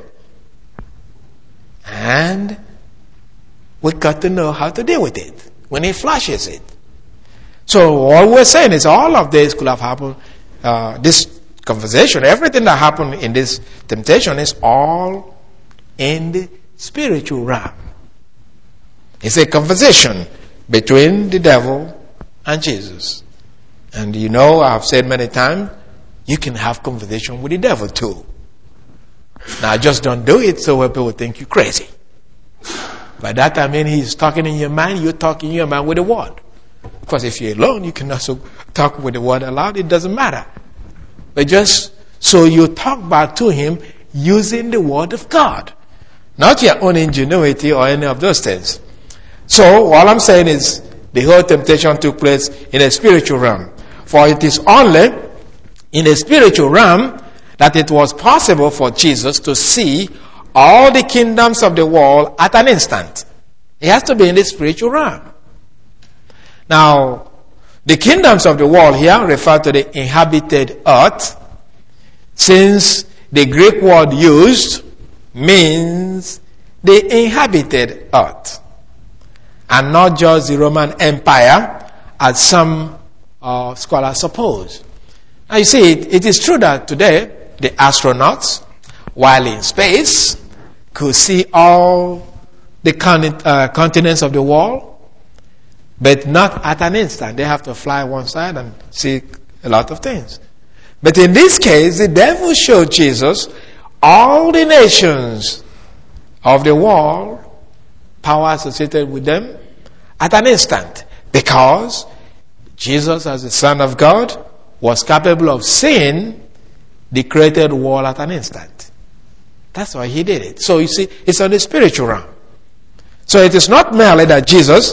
And we got to know how to deal with it when he flashes it. So all we're saying is all of this could have happened. Uh, this conversation, everything that happened in this temptation is all in the spiritual realm. It's a conversation between the devil and Jesus. And you know, I've said many times, you can have conversation with the devil too. Now, just don't do it so people think you're crazy. By that I mean he's talking in your mind, you're talking in your mind with the word. Because if you're alone, you can also talk with the word aloud. It doesn't matter. But just so you talk back to him using the word of God. Not your own ingenuity or any of those things. So, all I'm saying is, the whole temptation took place in a spiritual realm. For it is only in a spiritual realm that it was possible for Jesus to see all the kingdoms of the world at an instant. It has to be in the spiritual realm. Now, the kingdoms of the world here refer to the inhabited earth, since the Greek word used means the inhabited earth, and not just the Roman Empire, as some uh, scholars suppose. Now you see, it, it is true that today the astronauts, while in space, could see all the con- uh, continents of the world, but not at an instant. They have to fly one side and see a lot of things. But in this case, the devil showed Jesus all the nations of the world, power associated with them, at an instant. Because Jesus, as the Son of God, was capable of seeing the created world at an instant. That's why he did it. So you see, it's on the spiritual realm. So it is not merely that Jesus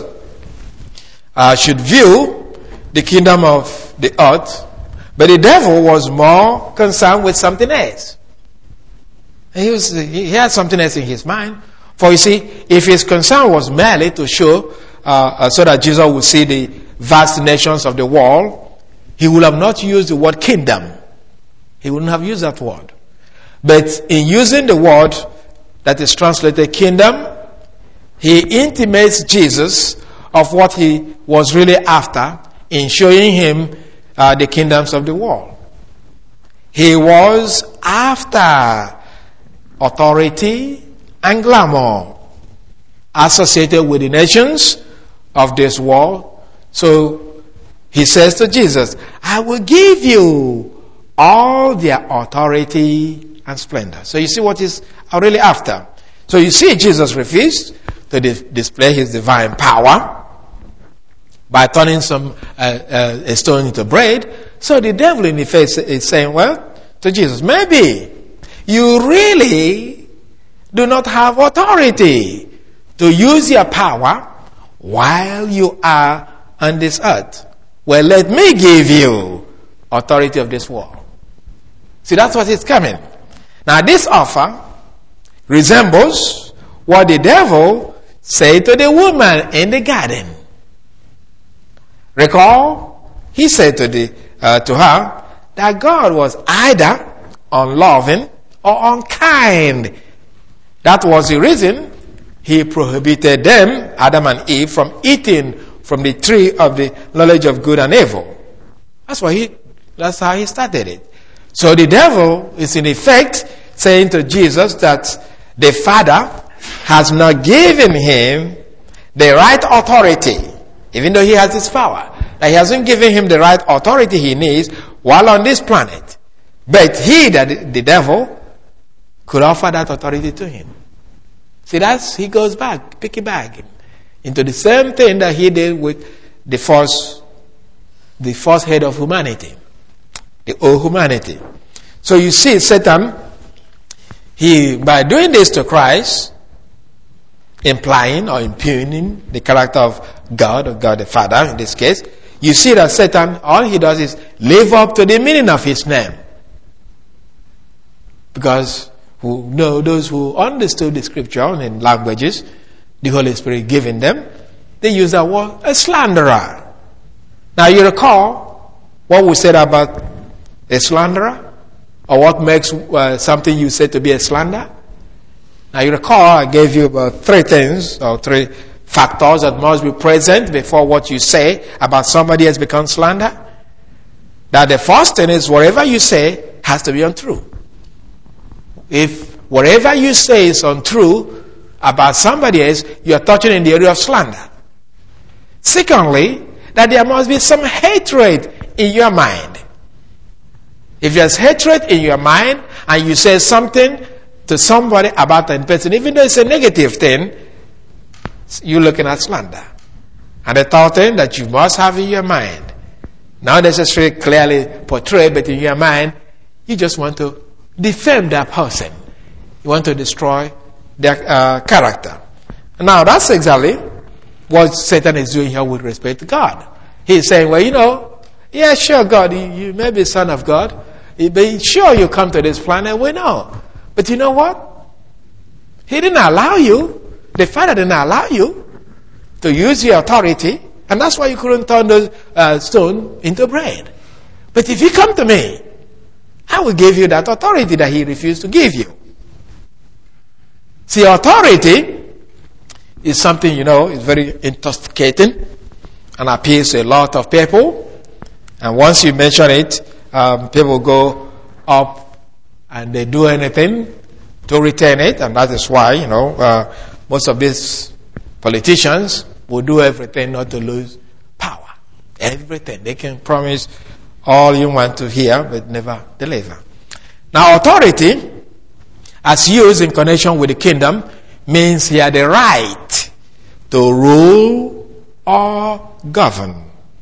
uh, should view the kingdom of the earth, but the devil was more concerned with something else. He, was, he had something else in his mind. For you see, if his concern was merely to show, uh, uh, so that Jesus would see the vast nations of the world, he would have not used the word kingdom. He wouldn't have used that word. But in using the word that is translated kingdom, he intimates Jesus of what he was really after in showing him uh, the kingdoms of the world. He was after authority and glamour associated with the nations of this world. So he says to Jesus, I will give you all their authority and splendor. So you see what he's really after. So you see Jesus refused to di- display his divine power by turning some uh, uh, a stone into bread. So the devil in the face is saying, well, to Jesus, maybe you really do not have authority to use your power while you are on this earth. Well, let me give you authority of this world. See, that's what is coming. Now, this offer resembles what the devil said to the woman in the garden. Recall, he said to the uh, to her that God was either unloving or unkind. That was the reason he prohibited them, Adam and Eve, from eating from the tree of the knowledge of good and evil. That's why he. That's how he started it. So the devil is in effect saying to Jesus that the Father has not given him the right authority, even though he has his power. That he hasn't given him the right authority he needs while on this planet. But he, that the devil, could offer that authority to him. See, that's, he goes back, piggyback into the same thing that he did with the first, the first head of humanity, the old humanity. So you see, Satan, he, by doing this to Christ, implying or impugning the character of God, of God the Father in this case, you see that Satan, all he does is live up to the meaning of his name. Because who know those who understood the scripture in languages, the Holy Spirit giving them, they use that word, a slanderer. Now you recall what we said about a slanderer? Or what makes uh, something you say to be a slander? Now you recall I gave you about three things or three factors that must be present before what you say about somebody has become slander. Now the first thing is whatever you say has to be untrue. If whatever you say is untrue about somebody else, you are touching in the area of slander. Secondly, that there must be some hatred in your mind. If there's hatred in your mind and you say something to somebody about that person, even though it's a negative thing, you're looking at slander. And the third thing that you must have in your mind, not necessarily clearly portrayed, but in your mind, you just want to defame that person. You want to destroy their uh, character. Now, that's exactly what Satan is doing here with respect to God. He's saying, well, you know, yeah, sure, God, you, you may be son of God. But sure, you come to this planet, we know. But you know what? He didn't allow you. The Father didn't allow you to use your authority. And that's why you couldn't turn the uh, stone into bread. But if you come to me, I will give you that authority that he refused to give you. See, authority is something, you know, is very intoxicating and appeals to a lot of people. And once you mention it, um, people go up and they do anything to retain it. And that is why, you know, uh, most of these politicians will do everything not to lose power. Everything. They can promise all you want to hear, but never deliver. Now, authority, as used in connection with the kingdom, means he had the right to rule or govern.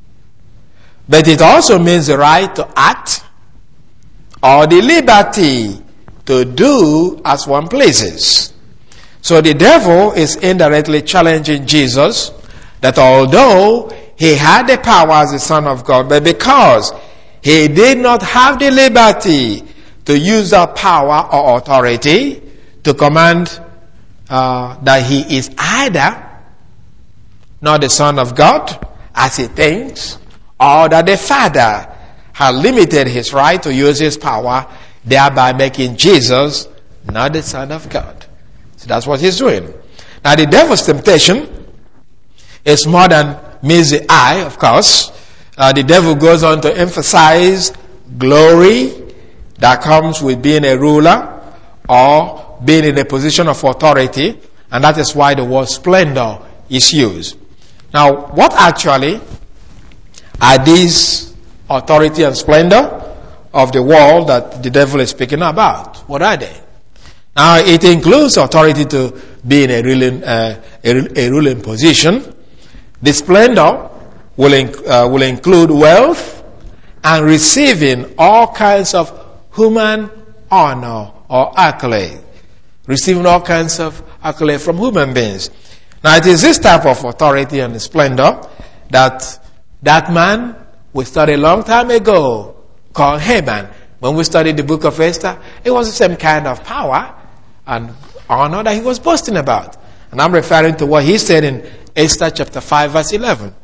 But it also means the right to act or the liberty to do as one pleases. So the devil is indirectly challenging Jesus that although he had the power as the Son of God, but because he did not have the liberty to use that power or authority to command uh, that he is either not the Son of God, as he thinks, or that the Father had limited his right to use his power, thereby making Jesus not the Son of God. So that's what he's doing. Now the devil's temptation is more than meets the eye, of course. Uh, the devil goes on to emphasize glory that comes with being a ruler or being in a position of authority, and that is why the word splendor is used. Now, what actually are these authority and splendor of the world that the devil is speaking about? What are they? Now, it includes authority to be in a ruling, uh, a, a ruling position. The splendor will, inc- uh, will include wealth and receiving all kinds of human honor or accolade. Receiving all kinds of accolade from human beings. Now, it is this type of authority and splendor that that man we studied a long time ago called Haman. When we studied the book of Esther, it was the same kind of power and honor that he was boasting about. And I'm referring to what he said in Esther chapter five, verse eleven.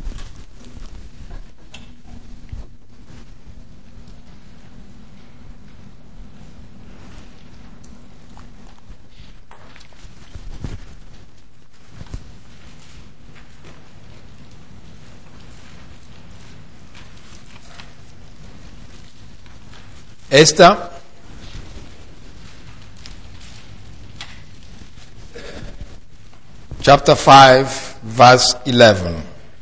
Esther chapter five, verse eleven.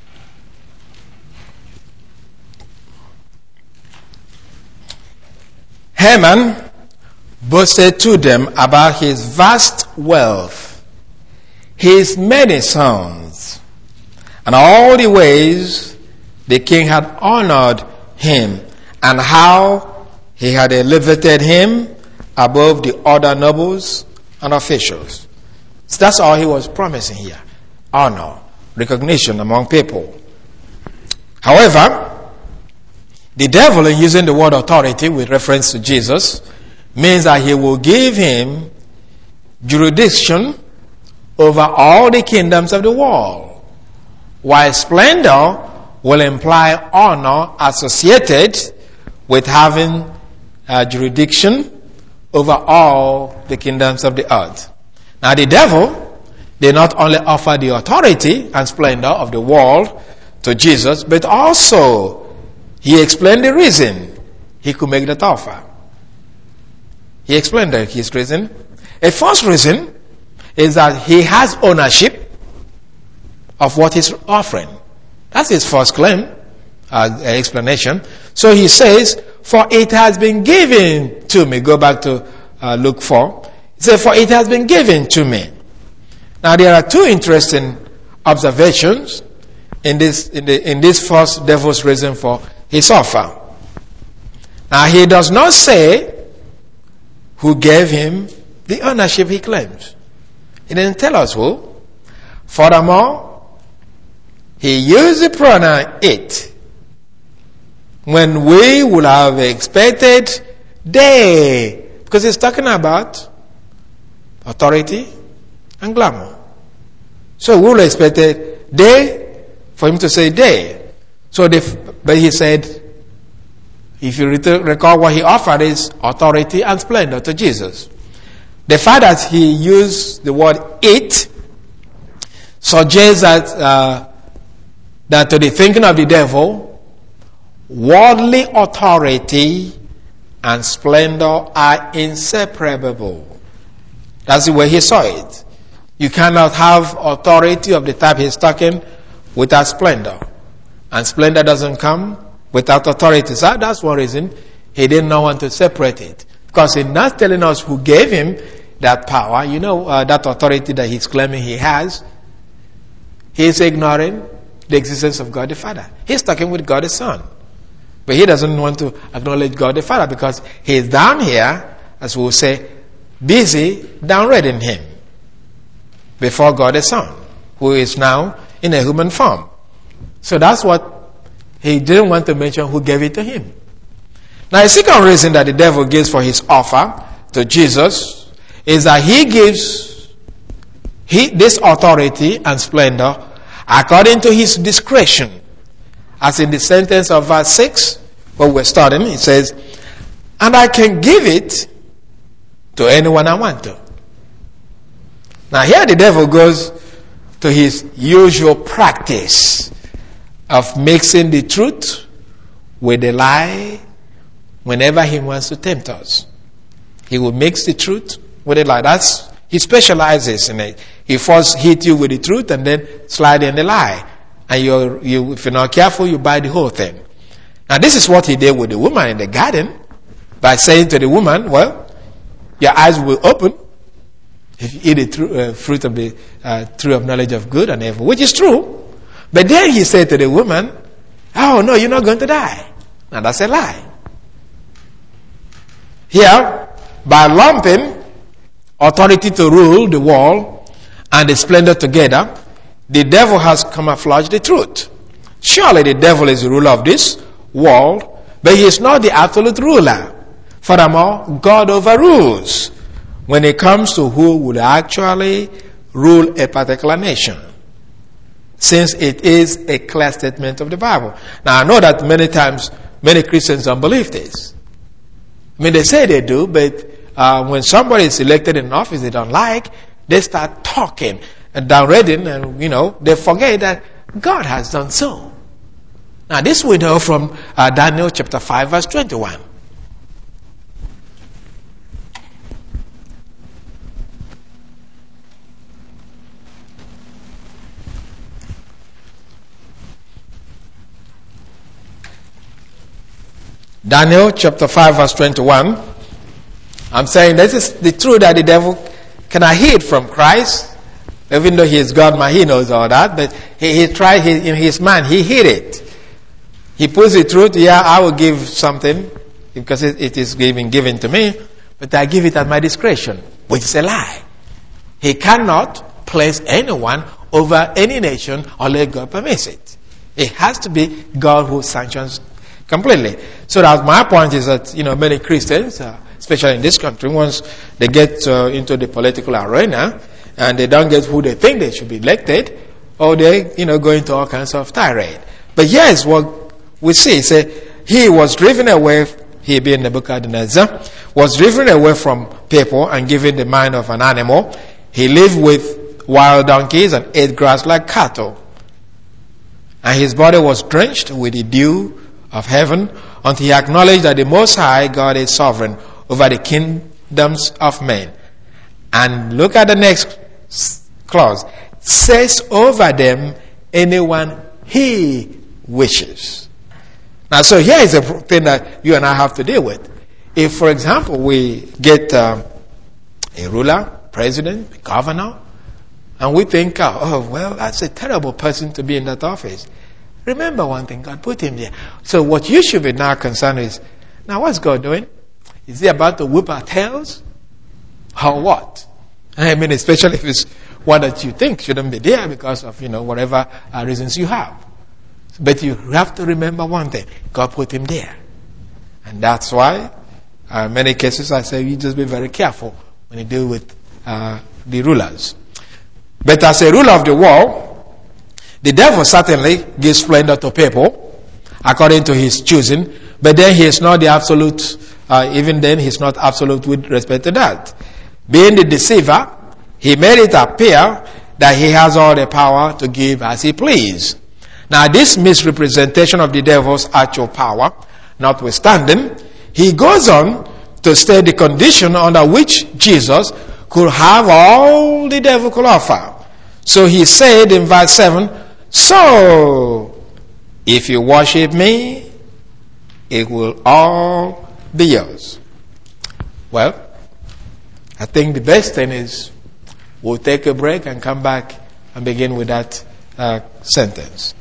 Haman boasted to them about his vast wealth, his many sons, and all the ways the king had honored him, and how he had elevated him above the other nobles and officials. So that's all he was promising here. Honor, recognition among people. However, the devil, in using the word authority with reference to Jesus, means that he will give him jurisdiction over all the kingdoms of the world, while splendor will imply honor associated with having Uh, jurisdiction over all the kingdoms of the earth. Now the devil did not only offer the authority and splendor of the world to Jesus, but also he explained the reason he could make that offer. He explained his reason. A first reason is that he has ownership of what he's offering. That's his first claim, uh, explanation. So he says, for it has been given to me. Go back to uh, Luke four. He said, for it has been given to me. Now there are two interesting observations in this in, the, in this first devil's reason for his offer. Now he does not say who gave him the ownership he claims. He didn't tell us who. Furthermore, he used the pronoun it when we would have expected they, because he's talking about authority and glamour. So we would have expected they for him to say they. So they, but he said, if you recall, what he offered is authority and splendor to Jesus. The fact that he used the word it suggests that uh, that to the thinking of the devil, worldly authority and splendor are inseparable. That's the way he saw it. You cannot have authority of the type he's talking without splendor. And splendor doesn't come without authority. So that's one reason he did not want to separate it. Because he's not telling us who gave him that power, you know, uh, that authority that he's claiming he has. He's ignoring the existence of God the Father. He's talking with God the Son. But he doesn't want to acknowledge God the Father because he's down here, as we'll say, busy downreading him before God the Son, who is now in a human form. So that's what he didn't want to mention who gave it to him. Now, a second reason that the devil gives for his offer to Jesus is that he gives he, this authority and splendor according to his discretion. As in the sentence of verse six, where we're starting, it says, and I can give it to anyone I want to. Now here the devil goes to his usual practice of mixing the truth with a lie whenever he wants to tempt us. He will mix the truth with a lie. That's, he specializes in it. He first hit you with the truth and then slide in the lie. And you're, you, if you're not careful, you buy the whole thing. Now this is what he did with the woman in the garden by saying to the woman, well, your eyes will open if you eat the tru- uh, fruit of the uh, tree of knowledge of good and evil, which is true. But then he said to the woman, oh no, you're not going to die. Now that's a lie. Here, by lumping authority to rule the world and the splendor together, the devil has camouflaged the truth. Surely the devil is the ruler of this world, but he is not the absolute ruler. Furthermore, God overrules when it comes to who would actually rule a particular nation, since it is a clear statement of the Bible. Now, I know that many times, many Christians don't believe this. I mean, they say they do, but uh, when somebody is elected in office they don't like, they start talking and downreading, and, you know, they forget that God has done so. Now, this we know from uh, Daniel chapter five, verse twenty-one. Daniel chapter five, verse twenty-one. I'm saying this is the truth that the devil cannot hide from Christ. Even though he is God, man, he knows all that. But he, he tried his, in his mind, he hid it. He puts the truth, yeah, I will give something because it, it is given, given to me, but I give it at my discretion, which is a lie. He cannot place anyone over any nation unless God permits it. It has to be God who sanctions completely. So that my point is that, you know, many Christians, uh, especially in this country, once they get uh, into the political arena and they don't get who they think they should be elected, or they, you know, go into all kinds of tirade. But here's what we see. Say, he was driven away, he being Nebuchadnezzar, was driven away from people and given the mind of an animal. He lived with wild donkeys and ate grass like cattle. And his body was drenched with the dew of heaven until he acknowledged that the Most High God is sovereign over the kingdoms of men. And look at the next clause. Says over them anyone he wishes. Now, so here is a thing that you and I have to deal with. If, for example, we get uh, a ruler, president, governor, and we think, oh, well, that's a terrible person to be in that office. Remember one thing, God put him there. So what you should be now concerned is, now what's God doing? Is he about to whip our tails? Or what? I mean, especially if it's one that you think shouldn't be there because of, you know, whatever uh, reasons you have. But you have to remember one thing. God put him there. And that's why, uh, in many cases, I say you just be very careful when you deal with uh, the rulers. But as a ruler of the world, the devil certainly gives splendor to people according to his choosing. But then he is not the absolute, uh, even then he's not absolute with respect to that. Being the deceiver, he made it appear that he has all the power to give as he please. Now this misrepresentation of the devil's actual power, notwithstanding, he goes on to state the condition under which Jesus could have all the devil could offer. So he said in verse seven, so if you worship me, it will all be yours. Well, I think the best thing is we'll take a break and come back and begin with that uh, sentence.